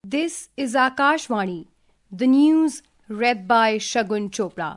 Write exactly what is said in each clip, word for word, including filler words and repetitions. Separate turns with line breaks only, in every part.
This is Akashvani, the news read by Shagun Chopra.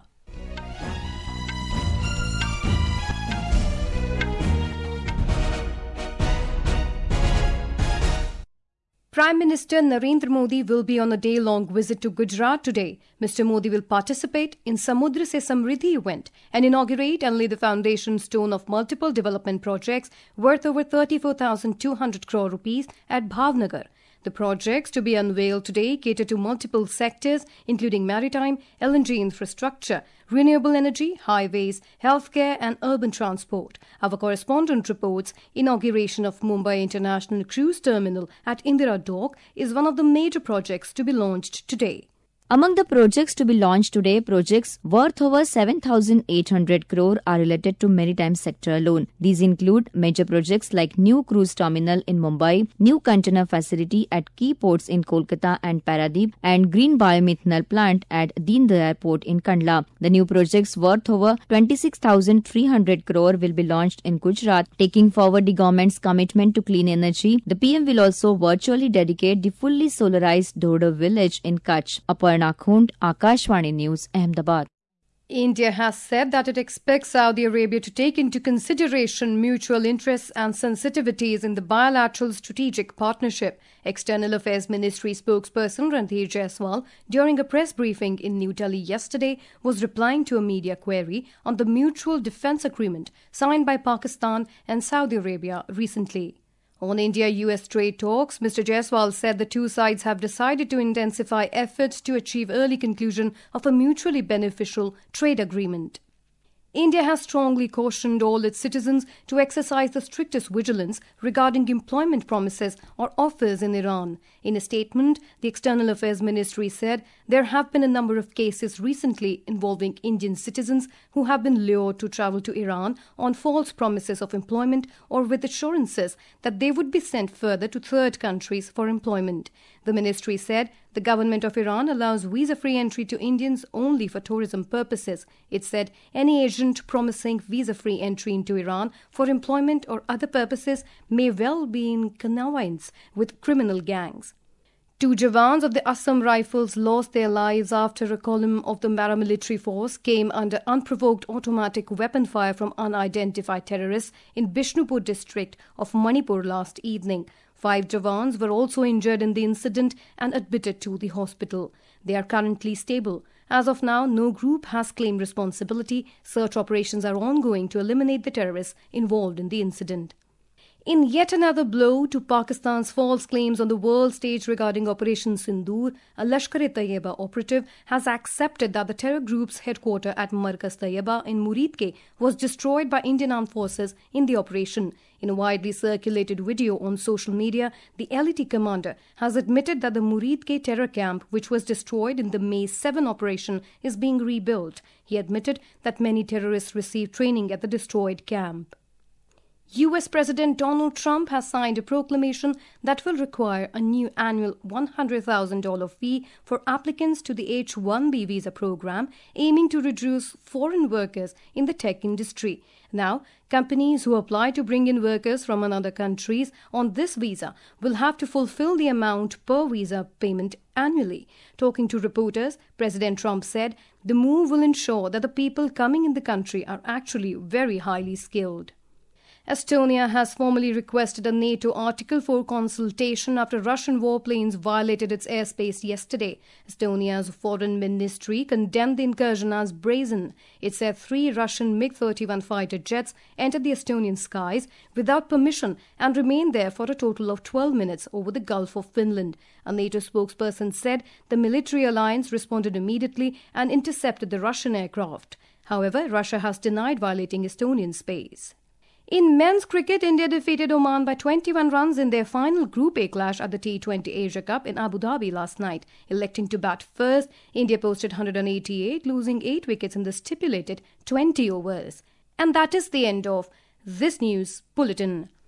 Prime Minister Narendra Modi will be on a day-long visit to Gujarat today. Mister Modi will participate in Samudra Se Samriddhi event and inaugurate and lay the foundation stone of multiple development projects worth over thirty-four thousand two hundred crore rupees at Bhavnagar. The projects to be unveiled today cater to multiple sectors, including maritime, L N G infrastructure, renewable energy, highways, healthcare and urban transport. Our correspondent reports inauguration of Mumbai International Cruise Terminal at Indira Dock is one of the major projects to be launched today.
Among the projects to be launched today, projects worth over seven thousand eight hundred crore are related to maritime sector alone. These include major projects like new cruise terminal in Mumbai, new container facility at key ports in Kolkata and Paradip, and green biomethanol plant at Deen Dayal Port in Kandla. The new projects worth over twenty-six thousand three hundred crore will be launched in Gujarat, taking forward the government's commitment to clean energy. The P M will also virtually dedicate the fully solarized Dhodar village in Kutch. Aparna Khund, Akashvani News, Ahmedabad.
India has said that it expects Saudi Arabia to take into consideration mutual interests and sensitivities in the bilateral strategic partnership. External Affairs Ministry spokesperson Randhir Jaiswal, during a press briefing in New Delhi yesterday, was replying to a media query on the mutual defence agreement signed by Pakistan and Saudi Arabia recently. On India-U S trade talks, Mister Jaiswal said the two sides have decided to intensify efforts to achieve early conclusion of a mutually beneficial trade agreement. India has strongly cautioned all its citizens to exercise the strictest vigilance regarding employment promises or offers in Iran. In a statement, the External Affairs Ministry said there have been a number of cases recently involving Indian citizens who have been lured to travel to Iran on false promises of employment or with assurances that they would be sent further to third countries for employment. The ministry said the government of Iran allows visa-free entry to Indians only for tourism purposes. It said any agent promising visa-free entry into Iran for employment or other purposes may well be in connivance with criminal gangs. Two Jawans of the Assam Rifles lost their lives after a column of the paramilitary force came under unprovoked automatic weapon fire from unidentified terrorists in Bishnupur district of Manipur last evening. Five Jawans were also injured in the incident and admitted to the hospital. They are currently stable. As of now, no group has claimed responsibility. Search operations are ongoing to eliminate the terrorists involved in the incident. In yet another blow to Pakistan's false claims on the world stage regarding Operation Sindoor, a Lashkar-e-Taiba operative has accepted that the terror group's headquarters at Markaz Taiba in Muridke was destroyed by Indian Armed Forces in the operation. In a widely circulated video on social media, the L E T commander has admitted that the Muridke terror camp, which was destroyed in the May seventh operation, is being rebuilt. He admitted that many terrorists received training at the destroyed camp. U S President Donald Trump has signed a proclamation that will require a new annual one hundred thousand dollars fee for applicants to the H one B visa program, aiming to reduce foreign workers in the tech industry. Now, companies who apply to bring in workers from other countries on this visa will have to fulfill the amount per visa payment annually. Talking to reporters, President Trump said the move will ensure that the people coming in the country are actually very highly skilled. Estonia has formally requested a NATO Article four consultation after Russian warplanes violated its airspace yesterday. Estonia's foreign ministry condemned the incursion as brazen. It said three Russian MiG thirty-one fighter jets entered the Estonian skies without permission and remained there for a total of twelve minutes over the Gulf of Finland. A NATO spokesperson said the military alliance responded immediately and intercepted the Russian aircraft. However, Russia has denied violating Estonian space. In men's cricket, India defeated Oman by twenty-one runs in their final Group A clash at the T twenty Asia Cup in Abu Dhabi last night. Electing to bat first, India posted one hundred eighty-eight, losing eight wickets in the stipulated twenty overs. And that is the end of this news bulletin.